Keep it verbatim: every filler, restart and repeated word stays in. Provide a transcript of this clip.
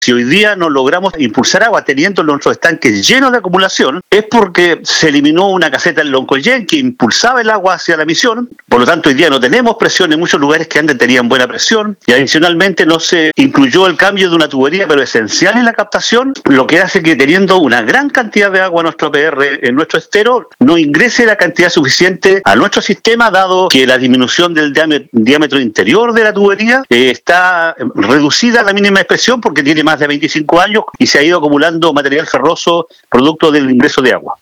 Si hoy día no logramos impulsar agua teniendo nuestros estanques llenos de acumulación, es porque se eliminó una caseta en Loncoyen que impulsaba el agua hacia la misión. Por lo tanto, hoy día no tenemos presión en muchos lugares que antes tenían buena presión, y adicionalmente no se incluyó el cambio de una tubería, pero esencial en la captación, lo que hace que teniendo una gran cantidad de agua en nuestro P R, en nuestro estero, no ingrese la cantidad suficiente a nuestro sistema, dado que la disminución del diámetro interior de la tubería eh, está reducida a la mínima expresión porque tiene más de veinticinco años y se ha ido acumulando material ferroso producto del ingreso de agua.